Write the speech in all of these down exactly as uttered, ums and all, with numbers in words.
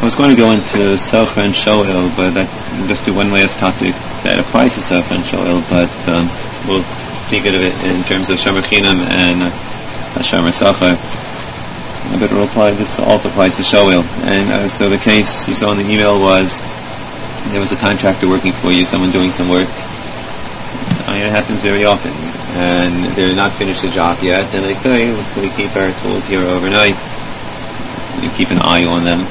was going to go into Sofer and Shoel, but I just do one last topic that applies to Sofer and Shoel, but um, we'll speak of it in terms of Shomer Chinam and uh, Shomer Sofer. But it will apply, this also applies to Shoel. And uh, so the case you saw in the email was there was a contractor working for you, someone doing some work. I mean, it happens very often, and they're not finished the job yet, and they say, let's we keep our tools here overnight. You keep an eye on them,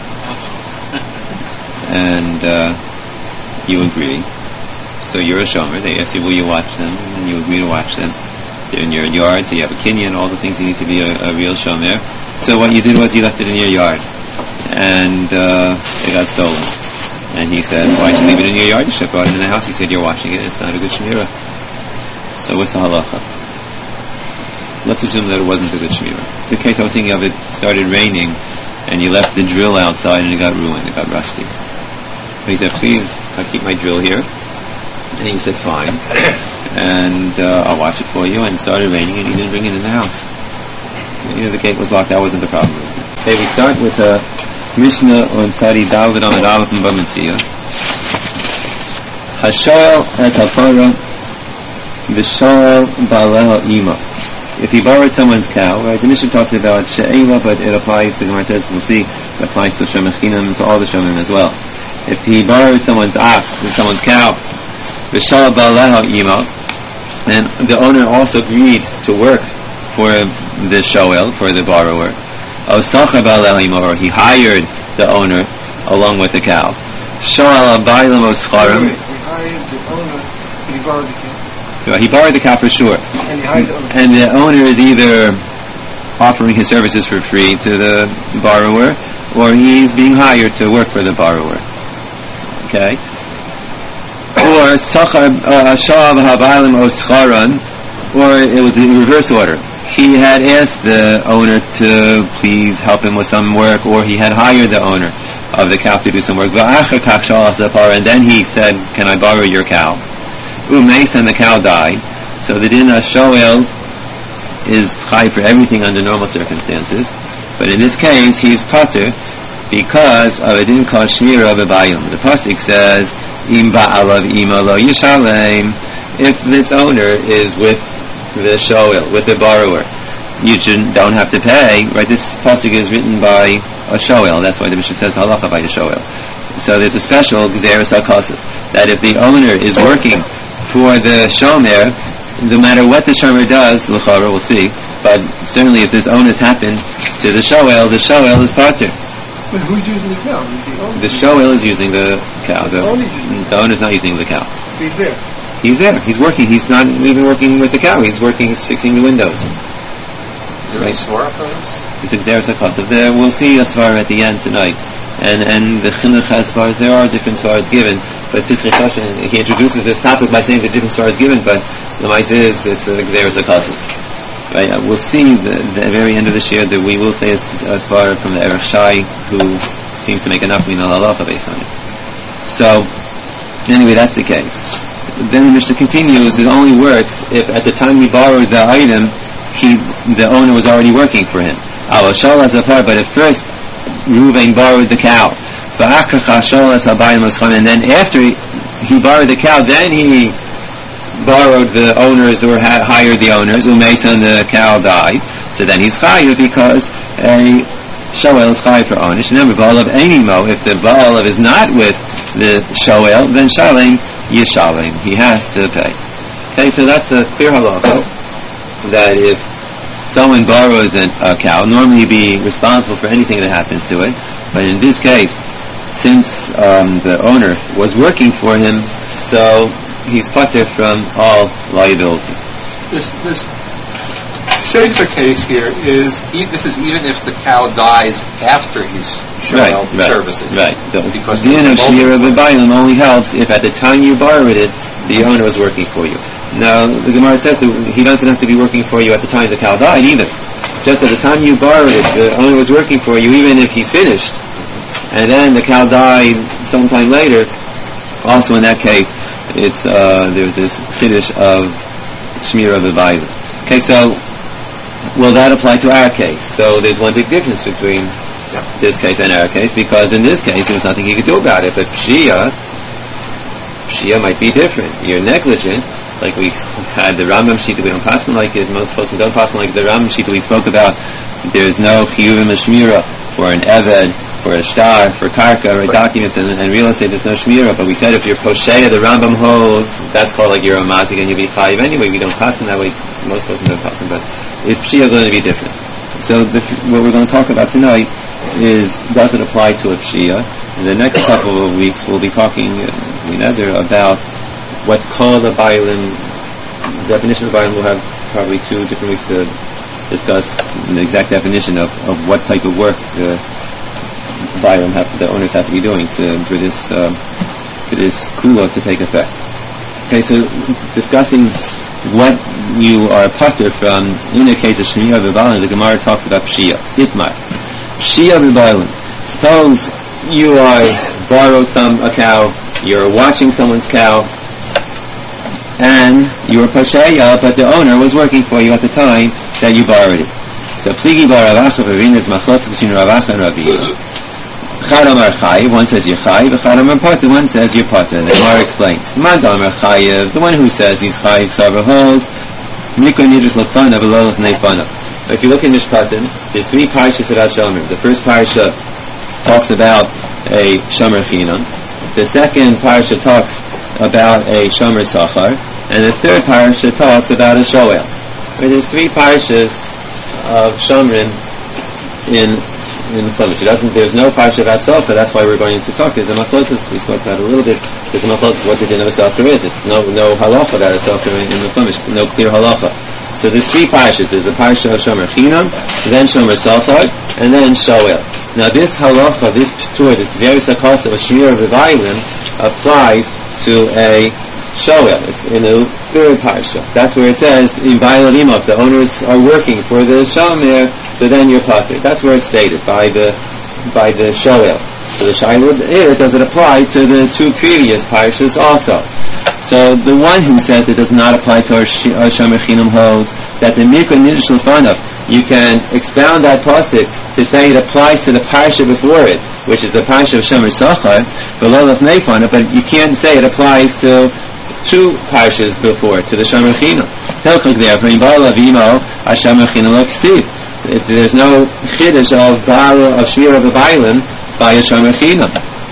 and uh, you agree. So you're a shomer. They ask you, will you watch them? And you agree to watch them. They're in your yard, so you have a kinyan, all the things you need to be a, a real shomer. So what you did was you left it in your yard, and uh, it got stolen. And he says, why should you leave it in your yard? You should have brought it in the house. He said, you're watching it. It's not a good shemira. So what's the halacha? Let's assume that it wasn't a good shemira. The case I was thinking of, it started raining, and you left the drill outside, and it got ruined. It got rusty. So he said, please, I'll keep my drill here. And he said, fine. And uh, I'll watch it for you. And it started raining, and he didn't bring it in the house. You know, the gate was locked. That wasn't the problem. Okay, we start with a Mishnah on Sari David on the Aleph and Bamitzia. Hashoel as Hafara V'Shoel Ba'aleha Ima. If he borrowed someone's cow, right? The Mishnah talks about She'ela, but it applies to, the Gemara says, we'll see, it applies to Shomer Chinam, to all the Shomim as well. If he borrowed someone's ach, someone's cow, V'Shoel Ba'aleha Ima, and the owner also agreed to work for the Shoel, for the borrower, or he hired the owner along with the cow. He hired the owner, he borrowed the cow. He borrowed the cow for sure. And, the and the owner is either offering his services for free to the borrower, or he's being hired to work for the borrower. Okay? Or or it was the reverse order. He had asked the owner to please help him with some work, or he had hired the owner of the cow to do some work. And then he said, can I borrow your cow? Umeis, and the cow died. So the din HaShoel is chai for everything under normal circumstances. But in this case, he's pater because of a din called Shmira B'Bayim. The pasuk says, Im ba'alav ima lo yishalem. If its owner is with the shoel, with the borrower, you don't have to pay, right? This pasuk is written by a shoel. That's why the Mishnah says halacha by the shoel. So there's a special gzeres hakasef that if the owner is working for the shomer, no matter what the shomer does, l'chara, we'll see, but certainly if this onus happened to the shoel, the shoel is pater. But who's using the cow? The, the shoel is using the cow. The, the owner is not using the cow. He's there. He's there. He's working. He's not even working with the cow. He's working. He's fixing the windows. Is there any svara for this? It's a gzeres hakasef. We'll see a svara at the end tonight, and and the chinuch as far as there are different svaras given. But Pischei Choshen, he introduces this topic by saying the different svaras given. But the ma'ase is it's a gzeres hakasef. Right? Uh, we'll see the, the very end of this year that we will say a, a svara from the Erech Shai, who seems to make enough min al halacha based on it. So anyway, that's the case. Then the Mishnah continues, it only works if at the time he borrowed the item, he, the owner was already working for him. But at first, Reuven borrowed the cow. And then after he, he borrowed the cow, then he borrowed the owners or ha- hired the owners. Umeisa, and the cow died. So then he's chayiv because a shoel is chayiv for ownish. Remember, ba'alav einimo, if the ba'alav is not with the shoel, then shalem Yishalem, he has to pay. Okay, so that's a clear halacha that if someone borrows a, a cow, normally he'd be responsible for anything that happens to it. But in this case, since um, the owner was working for him, so he's pater from all liability. This this safer case here is this is even if the cow dies after he's shown right, right, services. Right. The, because the din of Shmira B'Bayim only helps if at the time you borrowed it, the owner was working for you. Now, the Gemara says that he doesn't have to be working for you at the time the cow died either. Just at the time you borrowed it, the owner was working for you, even if he's finished. And then the cow died sometime later. Also, in that case, it's uh, there's this chiddush of Shmira B'Bayim. Okay, so will that apply to our case? So there's one big difference between this case and our case, because in this case there was nothing he could do about it. But Pshia, Pshia might be different. You're negligent, like we had the Rambam Shita, we don't pass like it, most folks don't pass like the Rambam Shita we spoke about. There's no Chiyuvim Shmira for an Eved, for a Shtar, for Karka, or right. documents and, and real estate, there's no Shmira. But we said if you're Posheya, the Rambam holds, that's called like you're a Mazik and you'll be Chayiv anyway. We don't pass in that way, most folks don't pass in, but is Pshia going to be different? So the, what we're going to talk about tonight is, does it apply to a Pshia? In the next couple of weeks we'll be talking uh, either about what called a Bailim, definition of Bailim. We'll have probably two different weeks to discuss the exact definition of, of what type of work the Bailim have, the owners have to be doing to, for this um, for this kula to take effect. Okay, so discussing what you are patur from, in the case of Shmiyah v'Bailim, the Gemara talks about Pshia. Itmar. Pshia v'Bailim. Suppose you are borrowed some a cow, you're watching someone's cow, and you were Pasheya, but the owner was working for you at the time that you borrowed it. So Pligi bar Ravacha v'Ravina is machlokes between Ravacha and Ravina. Chad Amar Chayiv, one says you're Chayiv, Chad Amar Pata, one says you're Pata. The Gemara explains. Man Amar Chayiv, the one who says he's Chayiv, Sabra holds, Mikra Nidris Lefana, V'Lolach Neifana. If you look in Mishpatim, there's three parashas about Shomer. The first parasha talks about a Shomer Chinam. The second parasha talks about a Shomer Sachar. And the third parasha talks about a Shoel. Right, there's three parashas of Shomrim in in the Chumash. It doesn't. There's no parsha about Sofer. That's why we're going to talk. There's a machlokas. We spoke about it a little bit. There's a machlokas what the din of a Sofer is. There's no no halacha about a Sofer in, in the Chumash. No clear halacha. So there's three parshas. There's a parsha of Shomer Chinam, then Shomer Sachar, and then Shoel. Now this halacha, this ptur, this Zeres HaKosa of Shmir of V'Vaylim applies to a Shoel. It's in the third parsha. That's where it says in Vaylim, if the owners are working for the Shomer, so then you're patur. That's where it's stated by the by the Shoel. So the Shaila is, does it apply to the two previous parshas also? So the one who says it does not apply to our Shomer Chinam holds that the Mikra Nidish L'fanav, you can expound that pasuk to say it applies to the parsha before it, which is the parsha of Shomer Sachar, V'Lolach Neifanav, but you can't say it applies to two parshas before, to the Shomer Chinam. Hilchik therefore, in Baal Avimo, HaShomer Chinam Lo Ksiv. If there's no chiddush of Baal of Shmir of V'Vaylim by a Shomer Chinam.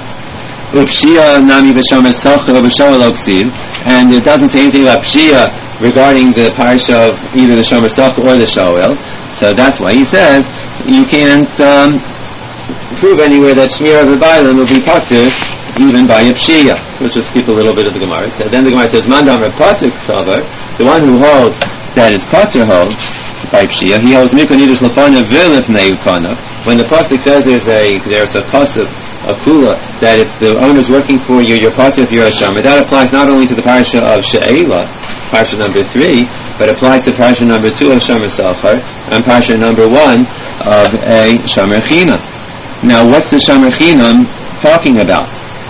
Upshia nami b'shomer sachar b'shomer lo ksiv, and it doesn't say anything about pshia regarding the parsha of either the shomer sachar or the shoel. So that's why he says you can't um, prove anywhere that shmir of the bailim will be patur even by a pshia. Let's just skip a little bit of the Gemara. So then the Gemara says mandam patur ksavar, the one who holds that is patur holds by pshia. He holds mikra nidus lefana v'lefnei ufana. When the pasuk says there's a there's a kasav, a kula, that if the owner's working for you, you're part of your Shomer. That applies not only to the parasha of She'ela, parasha number three, but applies to parasha number two of Shomer Sachar, and parasha number one of a Shomer Chinam. Now, what's the Shomer Chinam talking about?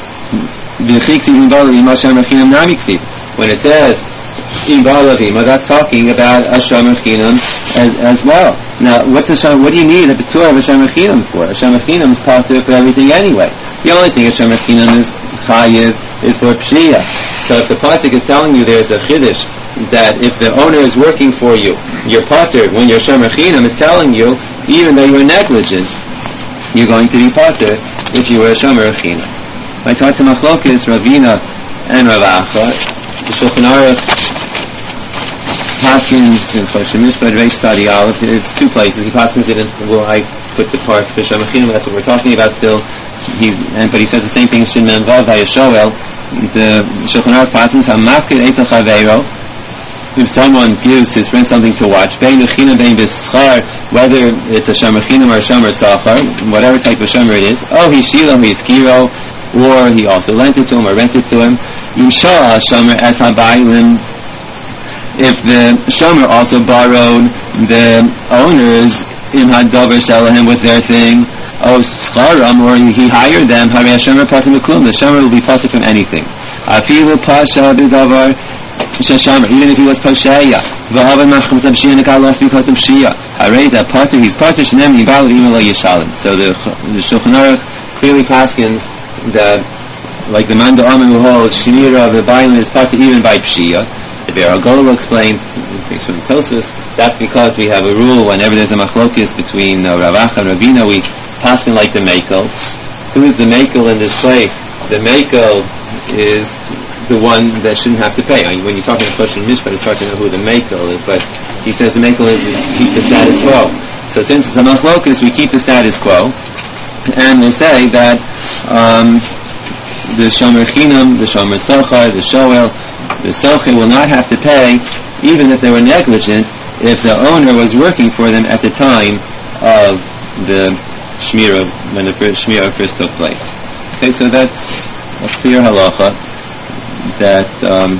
When it says in Balavima, that's talking about a Shomer Chinam as, as well. Now, what's the Shomer? What do you need a Betur of a Shomer Chinam for? A Shomer Chinam is patur for everything anyway. The only thing a Shomer Chinam is Chayiv is for Pshia. So if the pasuk is telling you there's a Chiddush that if the owner is working for you, you're patur when your Shomer Chinam is telling you, even though you're negligent, you're going to be patur if you were a Shomer Chinam. My thoughts on Machlokes, Ravina and Ravacha, the Shulchan Aruch Paskins in Choshen Mishpat Reish Tzadi Aleph. It's two places. He Paskins it in, well, I put the part for Shomer Chinam, that's what we're talking about still. He, and, but he says the same thing in Shin Men Vav Vayashoel. The Shulchan Aruch Paskins, HaMafkid Eitzal Chaveiro, if someone gives his friend something to watch, Bein B'Chinam, Bein B'Schar, whether it's a Shomer Chinam or a Shomer Sachar, whatever type of Shomer it is, oh, he Shilo, he Skiro, or he also lent it to him or rented to him, Yimshah Shomer Es HaBailim, if the Shomer also borrowed the owners in Hadavar Shalahim with their thing, oh Scharam, or he hired them, Harei Shomer Patim Meklum, the Shomer will be patur from anything. Afilu Pasha B'Davar, Shashamar, even if he was Posheya, V'havan Macham Zabshia Nekal lost because of Shia. Hareza Pater, he's Pater Shnem Yibal Imala Yishalim. So the the Shulchan Aruch clearly paskins that, like the Manda Amen who holds Shmira of the Bailam is Pater even by Pshia. The Be'er HaGola explains, from Tosfos, that's because we have a rule whenever there's a machlokis between uh, Rav Acha and Ravina, we paskin like the Mekel. Who is the Mekel in this place? The Mekel is the one that shouldn't have to pay. I mean, when you're talking about Choshen Mishpat, it's hard to know who the Mekel is, but he says the Mekel is to keep the status quo. So since it's a machlokis, we keep the status quo, and we'll say that um, the Shomer Chinam, the Shomer Sochar, the Shoel, the Socher will not have to pay, even if they were negligent, if the owner was working for them at the time of the Shmira, when the first Shmira first took place. Okay, so that's a clear halacha that um,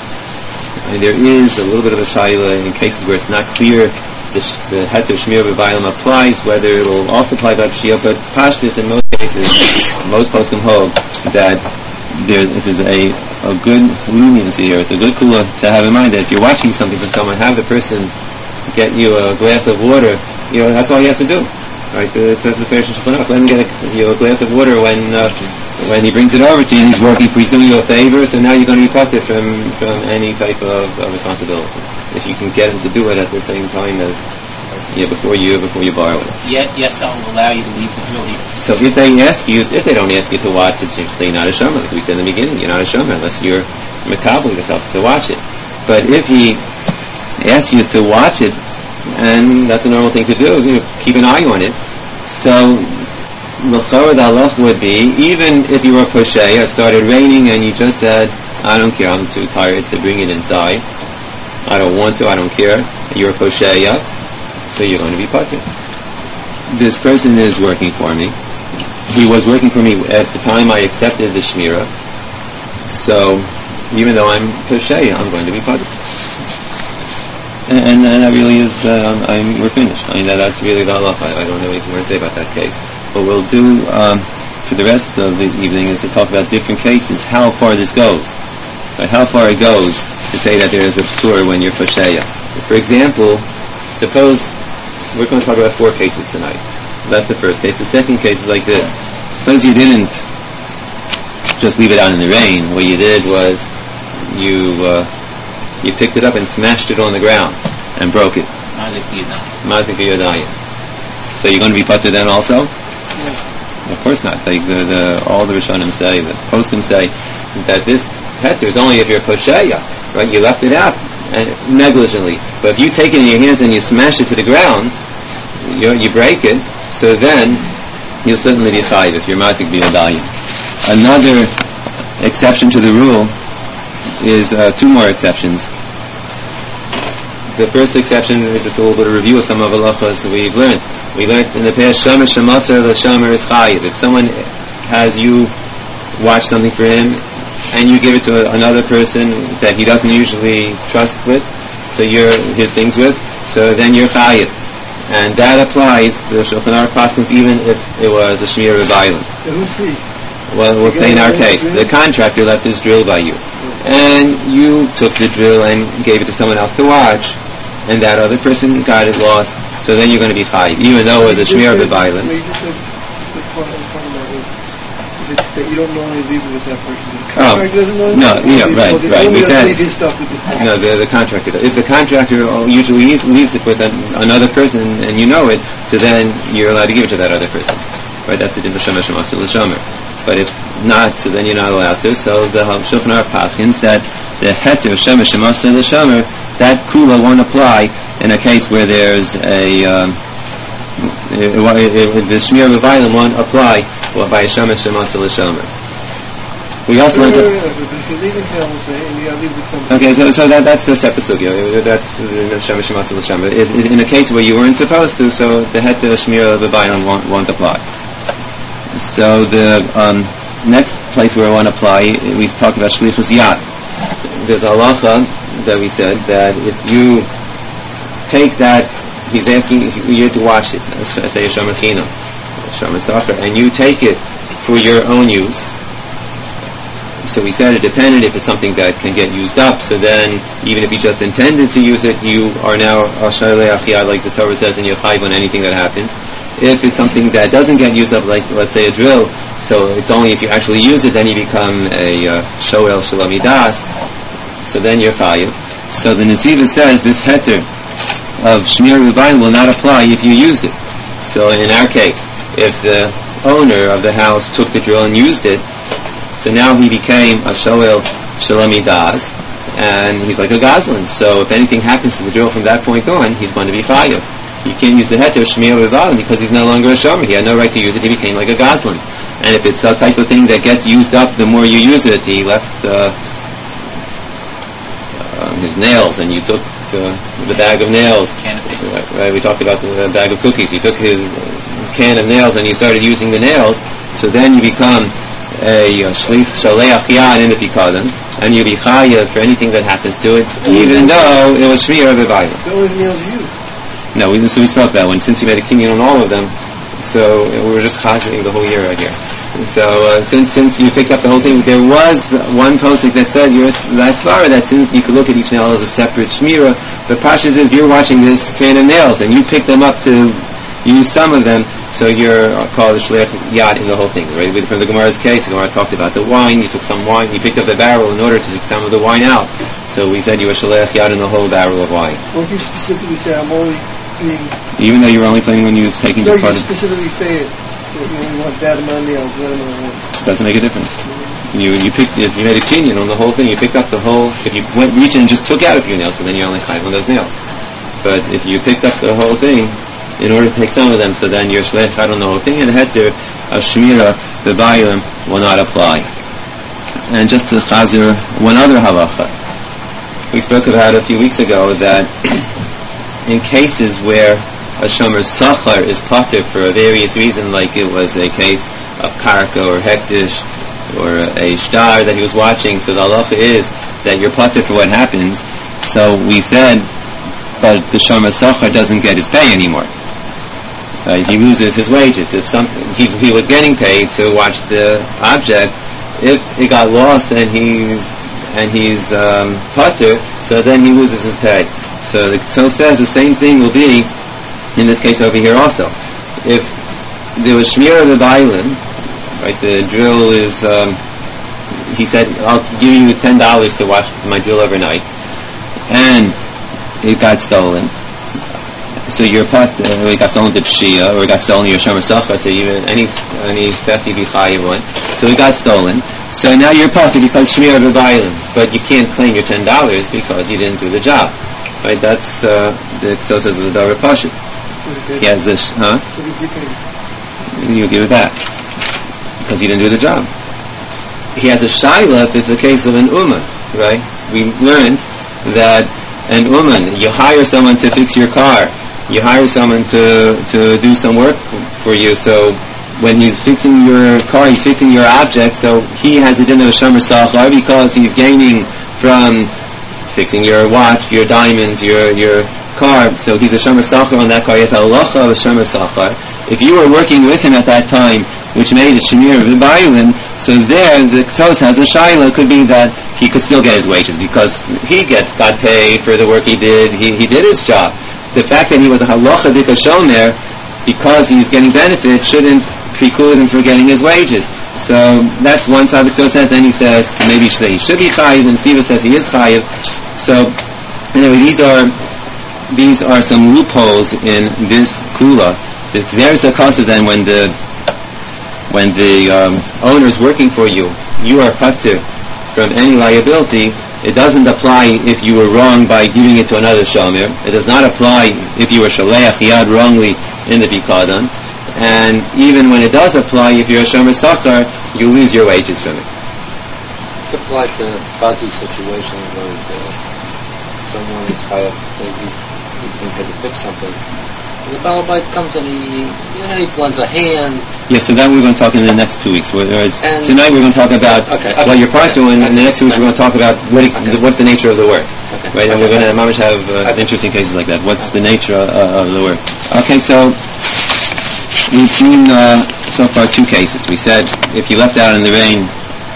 there is a little bit of a shayla in cases where it's not clear the, the heter Shmira b'Bailam applies, whether it will also apply by Pshia, but Pashtus in most cases, most poskim hold that there this is a, a good leniency here. It's a good kula to have in mind that if you're watching something for someone, have the person get you a glass of water. You know, that's all he has to do. Right? It says the Parish Shulchan Aruch, let him get a, you know, a glass of water when uh, when he brings it over to you and he's working for you, he's doing you a favor, so now you're going to be protected from, from any type of, of responsibility. If you can get him to do it at the same time as you know, before you before you borrow it. Yes, yes, I'll allow you to leave the drill here. So if they ask you, if they don't ask you to watch it, you're not a shomer. Like we said in the beginning, you're not a shomer unless you're makabel yourself to watch it. But if he asks you to watch it, and that's a normal thing to do, you know, keep an eye on it. So l'chorah the halach would be, even if you were posheya, it started raining and you just said, I don't care, I'm too tired to bring it inside. I don't want to, I don't care. You're posheya, so you're going to be patur. This person is working for me. He was working for me at the time I accepted the Shmira. So, even though I'm posheya, I'm going to be patur. And, and that really is, uh, I'm, we're finished. I mean, that, that's really the halacha. I, I don't have anything more to say about that case. What we'll do um, for the rest of the evening is to talk about different cases, how far this goes. Right, how far it goes to say that there is a p'tur when you're posheya. For example, suppose, we're going to talk about four cases tonight. That's the first case. The second case is like this. Suppose you didn't just leave it out in the rain. What you did was you uh, you picked it up and smashed it on the ground and broke it. Mazik v'yodayim. So you're going to be patur then also? No. Of course not. Like the, the, all the Rishonim say, the poskim say, that this heter is only if you're posheya, right? You left it out and negligently. But if you take it in your hands and you smash it to the ground, you you break it, so then you'll certainly be chayiv if you're mazik v'yodayim. Another exception to the rule is uh, two more exceptions. The first exception is just a little bit of review of some of the halachos we've learned. We learned in the past, shomer shemaser l'shomer is chayiv. If someone has you watch something for him and you give it to a, another person that he doesn't usually trust with, so you're his things with, so then you're chayiv. And that applies to the Shulchan Aruch paskins even if it was a shmir b'Bailam. Who's he? Well, we'll say in our case, the contractor left his drill by you, and you took the drill and gave it to someone else to watch, and that other person got it lost, so then you're going to be chayiv, even though it was a shmir b'Bailam. Wait, you said the point I was talking about was is it that you don't normally leave it with that person. The Oh, contractor doesn't normally no, leave yeah, it, right, or they right. only We said- leave his stuff with this person. No, the, the contractor. If the contractor usually leaves, leaves it with an, another person, and you know it, so then you're allowed to give it to that other person. Right? That's the din b'shomer shemaser l'shomer. But if not, so then you're not allowed to. So the Shulchan Aruch paskins that the heter shomer shemaser l'shomer, that kula won't apply in a case where there's a um, it, it, it, the shmir b'Bailam won't apply well, by a shomer shemaser l'shomer. We also No, learned. no, no, no, but if you're leaving town, we'll say, and you gotta leave with somebody. Okay, so so that that's the separate sugya. That's the shomer shemaser l'shomer. In a case where you weren't supposed to, so the heter shmir b'Bailam won't won't apply. So the um, next place where I want to apply, we talked about shlichus yad. There's a halacha that we said that if you take that, he's asking you to watch it, let's say a shomer chinam, a shomer socher, and you take it for your own use. So we said it depended if it's something that can get used up. So then, even if you just intended to use it, you are now a shaleach yad, like the Torah says, and you're chayv on anything that happens. If it's something that doesn't get used up, like let's say a drill, so it's only if you actually use it, then you become a uh, shoel shalamidas. So then you're chayv. So the Nesiva says this heter of shmir v'vayin will not apply if you used it. So in our case, if the owner of the house took the drill and used it, so now he became a shoel shalamidas, and he's like a gazlan. So if anything happens to the drill from that point on, he's going to be chayav. You can't use the heter shmir v'vayin because he's no longer a shomer. He had no right to use it. He became like a gazlan. And if it's a type of thing that gets used up, the more you use it, he left uh, uh, his nails, and you took uh, the bag of nails. Right, right, we talked about the bag of cookies. You took his can of nails and you started using the nails. So then you become a shlif shaleach yad in the pikadon, and you be chayav for anything that happens to it, even though it was shmir v'vayin. What was the nails used? No, we, so we spoke that one. Since you made a kinyan on all of them, so we were just chazing the whole year right here. So uh, since since you picked up the whole thing, there was one posik that said you're that's far that since you could look at each nail as a separate shmira. The pashas is you're watching this can of nails and you pick them up to use some of them, so you're uh, called a shleich yad in the whole thing. Right? From the Gemara's case, the Gemara talked about the wine. You took some wine, you picked up the barrel in order to take some of the wine out. So we said you were shleich yad in the whole barrel of wine. Well, you specifically say I'm only being. Even though you were only planning on you taking No, just you part of. specifically say it. You, know, you want that amount of nails, that amount of nails. Doesn't make a difference. You you picked if you made a kinyan on the whole thing, you picked up the whole. If you went reaching and just took out a few nails, so then you're only chayv on those nails. But if you picked up the whole thing in order to take some of them, so then you're shleich chayv on the whole thing, and heter of shmira the vayim will not apply. And just to chazer one other halacha, we spoke about a few weeks ago that in cases where a shomer sachar is pater for a various reason, like it was a case of karka or hektish or a shtar that he was watching, so the halacha is that you're pater for what happens. So we said, but the shomer sachar doesn't get his pay anymore. Uh, he loses his wages. If something he's, he was getting paid to watch the object, if it got lost and he's and he's um, pater, so then he loses his pay. So the Tzol says the same thing will be in this case over here also. If there was shmira v'vayin, right, the drill is, um, he said, I'll give you ten dollars to watch my drill overnight, and it got stolen. So your pot, uh, it got stolen to pshia, or it got stolen to your shomer sachar, so even any any theft you'd be chayiv on. So it got stolen. So now you're potter because shmira v'vayin, but you can't claim your ten dollars because you didn't do the job. Right, that's uh, the Tzos says the Dara Pashit. He has this, huh? You give it back because you didn't do the job. He has a shaila if it's a case of an uman, right? We learned that an uman, you hire someone to fix your car, you hire someone to to do some work for you. So when he's fixing your car, he's fixing your object. So he has a din of a shomer sachar because he's gaining from fixing your watch, your diamonds, your your car. So he's a shomer sachar on that car. He has a halacha of a shomer sachar. If you were working with him at that time, which made it shemir v'bayilin, so there the Tzos has a shaila. Could be that he could still get his wages because he get got paid for the work he did. He he did his job. The fact that he was a halacha dika shomer because he's getting benefit shouldn't preclude him from getting his wages. So that's one side the Tzos says, and he says maybe he should be chayiv, and Siva says he is chayiv. So anyway, these are these are some loopholes in this kula. There's a cause of then when the when the um, owner is working for you, you are patur from any liability. It doesn't apply if you were wrong by giving it to another shomer. It does not apply if you were shaleach yad wrongly in the pikadon. And even when it does apply, if you're a shomer sachar, you lose your wages from it. It's applied to fuzzy situations where uh, someone is hired, maybe he's been paid to fix something. And the balabite comes and he, you know, he blends a hand. Yeah, so that we're going to talk in the next two weeks. Whereas and tonight we're going to talk about okay, okay, what you're part okay, doing, okay, and the next two weeks okay. we're going to talk about what it, okay. what's the nature of the work. Okay. Right, and okay. we're going to mamish have uh, okay. interesting cases like that. What's the nature uh, of the work? Okay, so we've seen uh, so far two cases. We said if you left out in the rain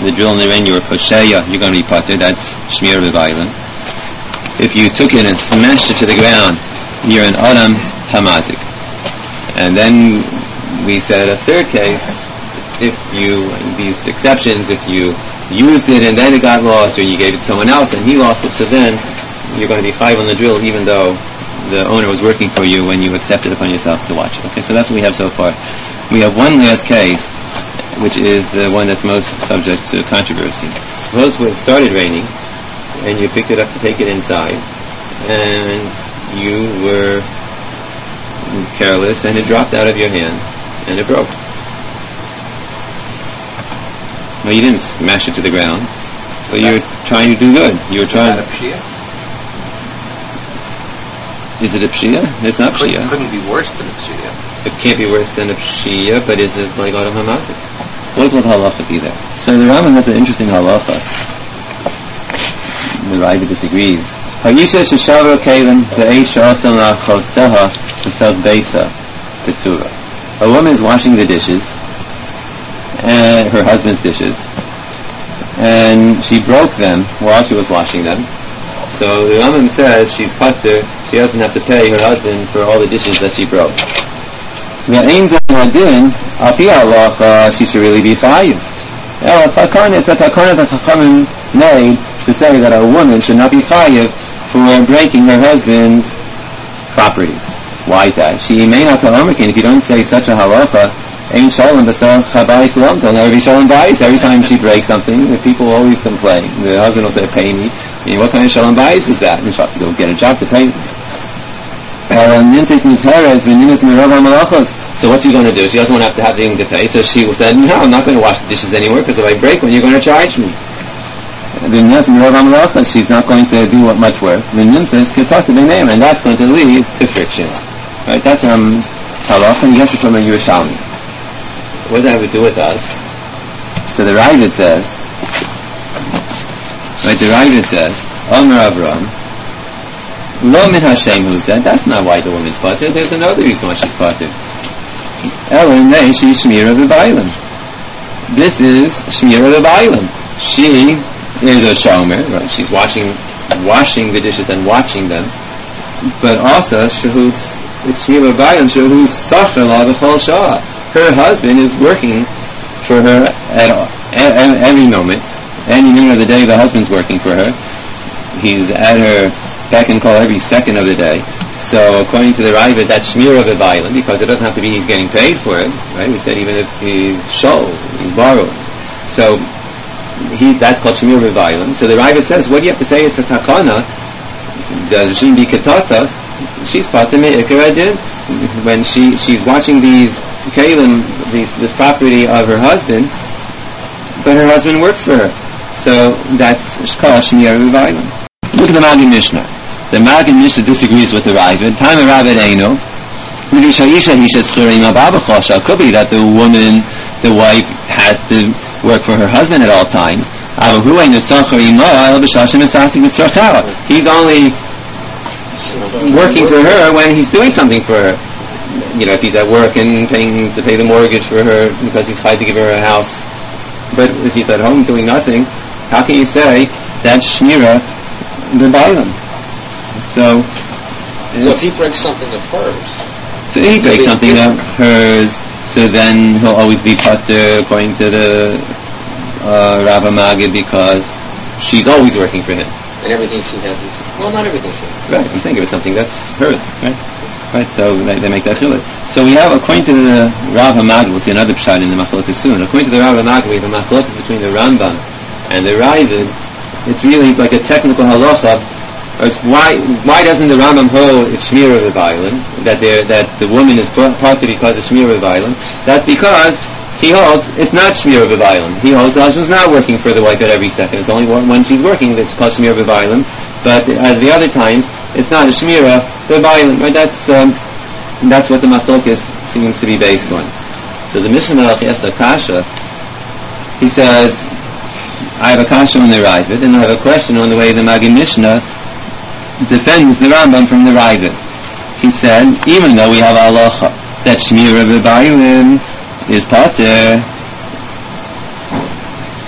the drill in the rain, you were kosheya, you're going to be pater. That's shmir v'vaylim. If you took it and smashed it to the ground, you're an adam hamazik. And then we said a third case, if you, these exceptions, if you used it and then it got lost, or you gave it to someone else and he lost it, so then you're going to be five on the drill, even though the owner was working for you when you accepted upon yourself to watch it. Okay, so that's what we have so far. We have one last case, which is the one that's most subject to controversy. Suppose it started raining, and you picked it up to take it inside, and you were careless, and it dropped out of your hand, and it broke. No, you didn't smash it to the ground, so you were trying to do good. You were trying. Is that a pshia? Is it a pshia? It's not Couldn't, pshia. couldn't be worse than a pshia. It can't be worse than a pshia, but is it like Adam Hamazik? What would halacha be there? So the Rambam has an interesting halacha. The Raiva disagrees. Hayisha sheshavra kelim ve'ei sha'asam la'choseha v'sav beisa ketura. A woman is washing the dishes, and her husband's dishes, and she broke them while she was washing them. So the Rambam says she's pater, she doesn't have to pay her husband for all the dishes that she broke. Ve'ein z'adin, al pi halacha, she should really be chayiv. El takarna, it's a takarna that Chachamim made to say that a woman should not be chayiv for breaking her husband's property. Why is that? She may not tell Omerkin, if you don't say such a halacha, Ein shalom b'sach habayis lom, they'll never be shalom bayis. Every time she breaks something, the people always complain. The husband will say, pay me. I mean, what kind of shalom bayis is that? And she'll have to go get a job to pay me. So what's she going to do? She doesn't want to have to have anything to pay, so she said, no, I'm not going to wash the dishes anymore, because if I break one, you're going to charge me. She's not going to do much work. And that's going to lead to friction. Right? That's um halach, and you have to from a Yerushalmi. What does that have to do with us? So the Ravid says, right, the Ravid says, Omer Avram, Lo min Hashem, who said, that's not why the woman's pater, there's another reason why she's pater. Ellen Nei, she's Shmira V'Bailim. This is Shmira V'Bailim. She is a shomer, right? She's washing, washing the dishes and watching them, but also, Shehus, it's Shmira V'Bailim, Shehus Sachar La V'Chol Shah. Her husband is working for her at, at, at every moment. Any minute of the day, the husband's working for her. He's at her beck and call every second of the day. So, according to the Ravid, that's shmira v'baylim, because it doesn't have to be he's getting paid for it, right? We said even if he's shol, he's borrowing. So, he that's called shmira v'baylim. So the Ravid says, what do you have to say is a takana, the jindi ketata, she's patime ikaradin, when she she's watching these kalim, these, this property of her husband, but her husband works for her. So that's called shmira v'baylim. Look at the Maggid Mishnah. The Maggid Mishnah disagrees with the Ravid. Time of Ravid Eino. Could be that the woman, the wife, has to work for her husband at all times. He's only working for her when he's doing something for her. You know, if he's at work and paying to pay the mortgage for her because he's tried to give her a house. But if he's at home doing nothing, how can you say that's shmira v'baylim? So, so if he breaks something of hers, so he breaks something of hers, so then he'll always be pater according to the uh, Rav Maggid, because she's always working for him. And everything she has is, well, not everything she has. Right, I'm saying it was something that's hers, right? Right, so they, they make that chiluk. So we have, according to the Rav Maggid, we'll see another pshat in the Machlokes soon. According to the Rav Maggid, we have a Machlokes between the Rambam and the Ravid. It's really like a technical halacha. Why why doesn't the Rambam hold it's shmira v'baylim, that that the woman is pater because it's shmira v'baylim? That's because he holds it's not shmira v'baylim. He holds the husband's not working for the wife at every second. It's only when she's working that's called shmira v'baylim. But at the other times, it's not a shmira v'baylim. Right? That's um, that's what the machlokes seems to be based on. So the Mishnah Melech asks a kasha. He says, I have a kasha on the Ravid, and I have a question on the way the Maggid Mishnah defends the Rambam from the Ravid. He said, even though we have halacha that shmira v'baylim is pater,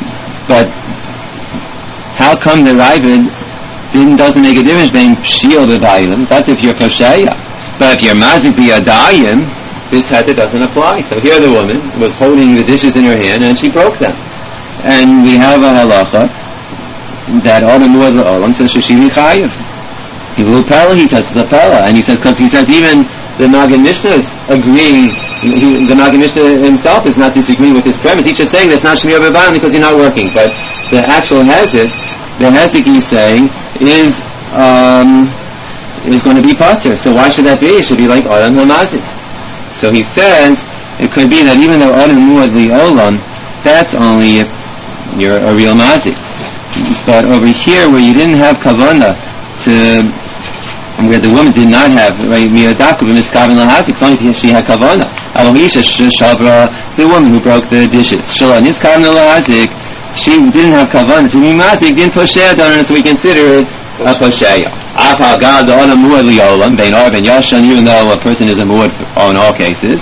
But how come the Ravid didn't, doesn't make a difference between Pshia B'Vayim? That's if you're Posheya. But if you're Mazik B'Yadayim, this heter doesn't apply. So here the woman was holding the dishes in her hand and she broke them. And we have a halacha that Adam Muad L'Olam says Shashiri Chayiv. He will pella, he says it's a pella. And he says, because he says even the Magen Mishnah is agreeing, he, the Magen Mishnah himself is not disagreeing with his premise. He's just saying that's not Shemir B'Vayim because you're not working. But the actual hezek, the hezek he's saying is um, is going to be pater. So why should that be? It should be like Adam Hamazik. So he says it could be that even though Adam Muad L'Olam, that's only if you're a real mazik. But over here where you didn't have kavanah to, where the woman did not have, right, miyadaku b'miskaven lahazik, it's only if she had kavanah. Alohisha shabra, the woman who broke the dishes. Shalom niskaven lahazik, she didn't have kavanah to be mazik, didn't posheya done it, so we consider it a posheya. Afal gad the Adam Muad L'Olam, bein or ben yashan, even though a person is a muad in all cases.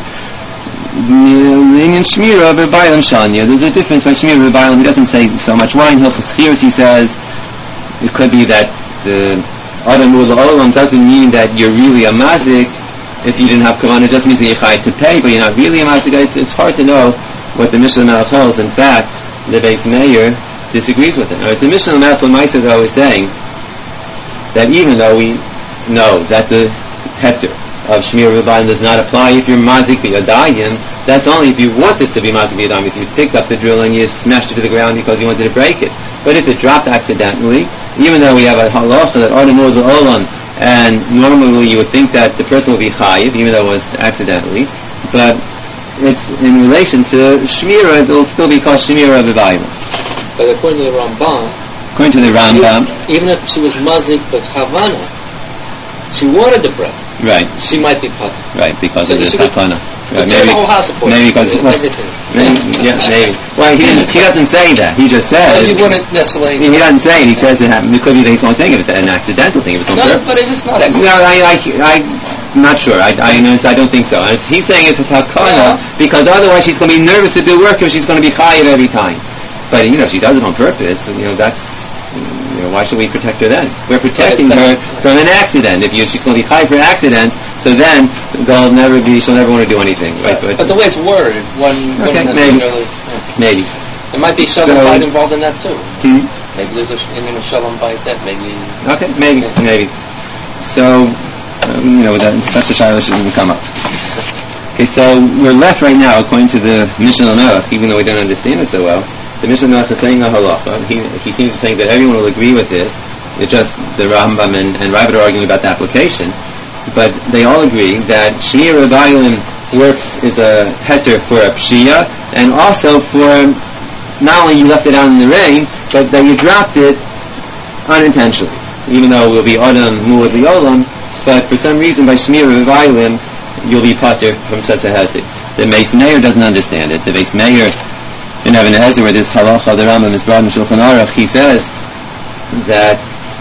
In Shmira B'Bailam Shanya, there's a difference by Shmira B'Bailam. He doesn't say so much wine. Hilchos Chiros, he says it could be that the Adam Muad L'Olam doesn't mean that you're really a mazik if you didn't have kavanah. It just means that you're chayav to pay, but you're not really a mazik. It's, it's hard to know what the Mishnah Melech holds. In fact, the Beis Meir disagrees with it. Now, the Mishnah Melech L'Maisa though is saying that even though we know that the heter of Shmir B'Bailam does not apply if you're mazik b'yadayim, that's only if you wanted to be mazik b'yadayim, if you picked up the drill and you smashed it to the ground because you wanted to break it. But if it dropped accidentally, even though we have a halacha that Adam Muad L'Olam, and normally you would think that the person would be chayiv, even though it was accidentally, but it's in relation to Shmira, it will still be called Shmira B'Bailam. But according to the Rambam, according to the Rambam, even, even if she was mazik b'kavanah, she wanted the bread. Right. She might be put. Right, because so of the takana. Right, maybe the whole house of maybe because well, everything. Maybe, yeah, maybe. Well, he, he doesn't say that. He just says. Well, he wouldn't necessarily. He doesn't say it. He says it happened. It could be that he's only saying it. It's an accidental thing. It was on no, purpose. but it was not. Accidental. No, I, I, I, I'm not sure. I, I, I don't think so. He's saying it's a takana yeah. because otherwise she's going to be nervous to do work if she's going to be chayiv every time. But you know, if she does it on purpose, you know, that's. You know, why should we protect her then? We're protecting her from an accident. If you, she's going to be high for accidents, so then they'll never be. She'll never want to do anything. Right? But, but the way it's worded, one okay, maybe, really, maybe there might be shalom so, bite involved in that too. Hmm? Maybe there's a in a shalom bite that maybe. Okay, maybe, maybe. So um, you know, that, such a shiloh shouldn't come up. Okay, so we're left right now, according to the Mishnah Melech, even though we don't understand it so well. The Mishnah Melech is saying a halacha. He, he seems to be saying that everyone will agree with this. It's just the Rambam and, and Ravid are arguing about the application. But they all agree that Shmir B'Bailam works is a heter for a pshia, and also for not only you left it out in the rain, but that you dropped it unintentionally. Even though it will be Adam Muad L'Olam, but for some reason by Shmir B'Bailam you'll be pater from such a hezek. The Beis Meir doesn't understand it. The Beis Meir in Even HaEzer, where this halacha the Rambam is brought in Shulchan Aruch, he says that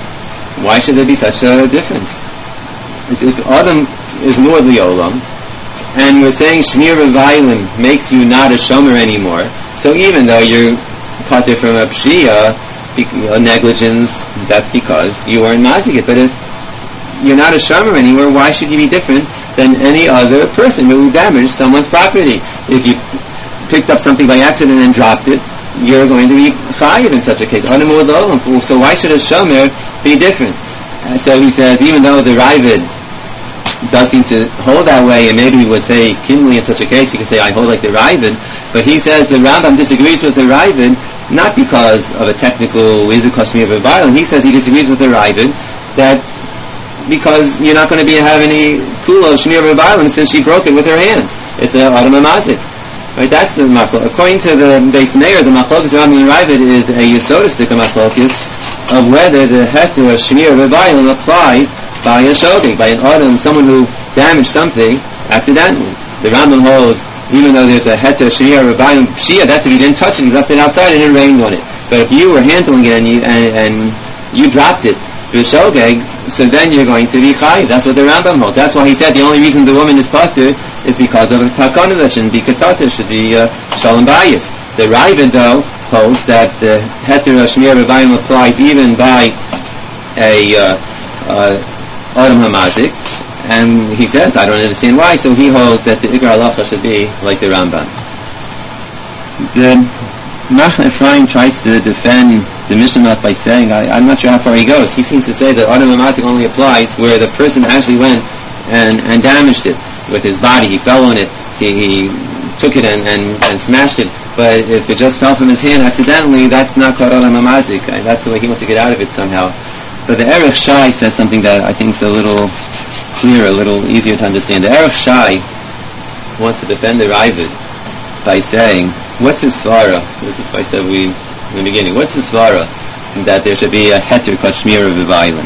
why should there be such a difference? It's if Adam is Muad L'Olam, and we're saying Shmir B'Vaylim makes you not a shomer anymore, so even though you're pater from a pshia, a negligence, that's because you weren't mazikit. But if you're not a shomer anymore, why should you be different than any other person who damaged someone's property? If you picked up something by accident and dropped it, you're going to be chayiv in such a case. So why should a shomer be different? Uh, so he says, even though the Ravid does seem to hold that way, and maybe he would say kinley in such a case, he could say, I hold like the Ravid, but he says the Rambam disagrees with the Ravid, not because of a technical Izukashmi of a violin. He says he disagrees with the Ravid, that because you're not going to be have any kulo shmir b'violin since she broke it with her hands. It's a adam amazik. Right, that's the machlok. According to the Beis Meir, the machlokes Rambam and Ravid is a yesodistic machlokes of whether the heter of shmir b'violin applies by a shogeg, by an adam, someone who damaged something accidentally. The Rambam holds, even though there's a heter shmir b'violin pshia, that's if you didn't touch it, you left it outside and it rained on it. But if you were handling it and you and, and you dropped it to a shogeg, so then you're going to be chayiv. That's what the Rambam holds. That's why he said the only reason the woman is pater is because of the takana that shouldn't be katata, should be uh, shalom bayis. The Ravid though holds that the heter of shmir v'vayim applies even by a uh, uh, Adam Hamazik, and he says, I don't understand why, so he holds that the Ikar Halacha should be like the Rambam. The Machne Ephraim tries to defend the Mishnah by saying, I, I'm not sure how far he goes. He seems to say that Adam Hamazik only applies where the person actually went and, and damaged it with his body. He fell on it, he, he took it and, and, and smashed it, but if it just fell from his hand accidentally, that's not called Adam Hamazik. That's the way he wants to get out of it somehow. But the Erech Shai says something that I think is a little clearer, a little easier to understand. The Erech Shai wants to defend the Ravid by saying, what's his svara? This is why I said we in the beginning. What's his svara that there should be a heter called shmira v'vayim?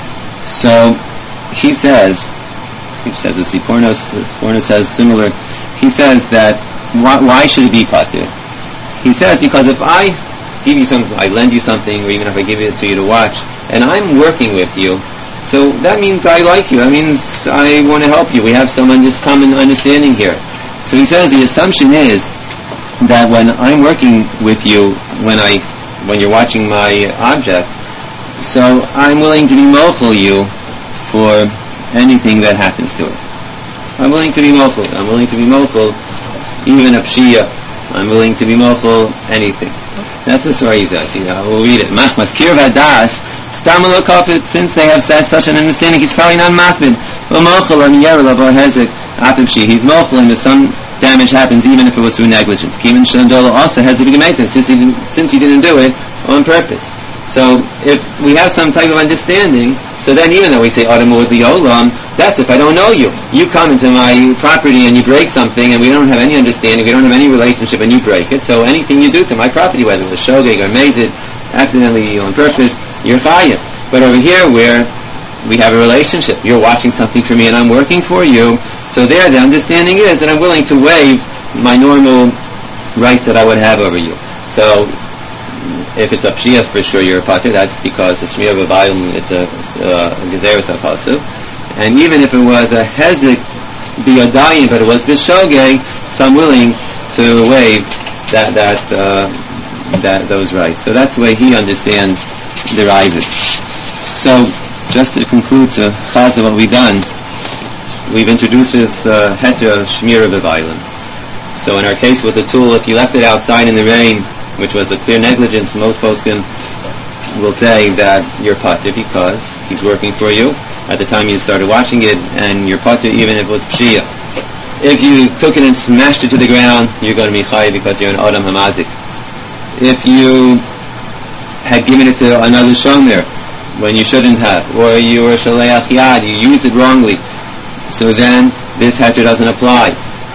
So he says, he says this. Siporno, Siporno says similar. He says that why, why should it be pater? He says because if I give you something, I lend you something, or even if I give it to you to watch, and I'm working with you, so that means I like you. That means I want to help you. We have some just common understanding here. So he says the assumption is that when I'm working with you, when I, when you're watching my object, so I'm willing to be mochel you for anything that happens to it. I'm willing to be mochel. I'm willing to be mochel even a pshia. I'm willing to be mochel anything. That's the story he says. You know, we'll read it. Machmas kir vadas stamalo kafit. Since they have said such an understanding, he's probably not machmid. Mochel am yerel abo hezek apimshi. He's mochel, and if some damage happens, even if it was through negligence. Kimin shandolo also has to be amazing since he didn't, since he didn't do it on purpose. So if we have some type of understanding, so then even though we say Adam with the Olam, that's if I don't know you. You come into my property and you break something, and we don't have any understanding, we don't have any relationship, and you break it. So anything you do to my property, whether it's a shogeg or mazid, accidentally on purpose, you're chayav. But over here, where we have a relationship, you're watching something for me, and I'm working for you. So there, the understanding is that I'm willing to waive my normal rights that I would have over you. So if it's a pshiyas, for sure you're a pater. That's because the shmir v'vayim, it's a gezerus hapasiv. And even if it was a hezek biyadayim, but it was b'shogeg, so I'm willing to waive that that uh, that those rights. So that's the way he understands the Ravid. So just to conclude, to chaz what we've done, we've introduced this uh, heter of shmira v'vayim. So in our case with the tool, if you left it outside in the rain, which was a clear negligence, most poskim will say that you're pater because he's working for you at the time you started watching it, and you're pater even if it was pshia. If you took it and smashed it to the ground, you're going to be chayav because you're an Adam Hamazik. If you had given it to another shomer when you shouldn't have, or you were shaleach yad, you used it wrongly, so then this heter doesn't apply.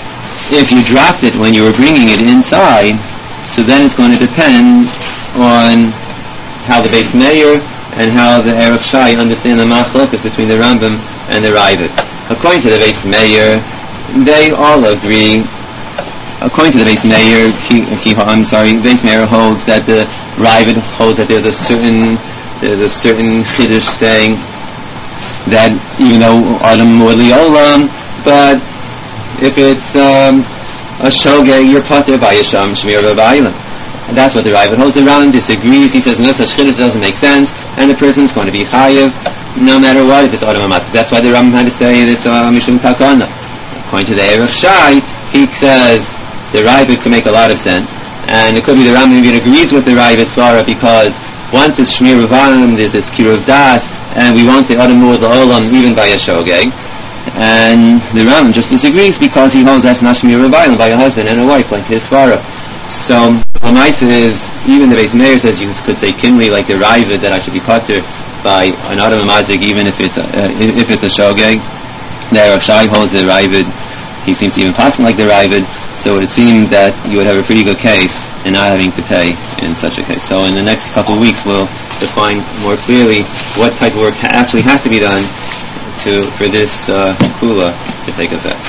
If you dropped it when you were bringing it inside, so then it's going to depend on how the Beis Meir and how the Erech Shai understand the machlokas between the Rambam and the Ravid. According to the Beis Meir, they all agree. According to the Beis Meir, I'm sorry, Beis Meir holds that the Ravid holds that there's a certain there's a certain chiddush saying that even though Adam or Liolam, but if it's um, a shogeg, you're pater by Yesham Shmir v'vayim. And that's what the Ravid holds. The Rambam disagrees. He says no such chiddush doesn't make sense, and the person is going to be chayiv no matter what if it's Adam Hamazik. That's why the Rambam had to say it's uh, Mishum Takana. According to the Erech Shai, he says the Ravid could make a lot of sense, and it could be the Rambam even agrees with the Ravid Svara because once it's Shmir v'vayim, there's this kiruv das, and we won't say Adam or the Olam even by a shogeg. And the Rambam just disagrees because he holds that's not Shmir v'vayim by a husband and a wife like his Svara. So Lamaisa is, even the Beis Meir says you could say kinli like the Ravid that I should be pater by an Adam Hamazik even if it's a, uh, if it's a shogeg. The Erech Shai holds the Ravid. He seems to even pass like the Ravid. So it would seem that you would have a pretty good case in not having to pay in such a case. So in the next couple of weeks we'll define more clearly what type of work ha- actually has to be done to for this uh, kula to take effect.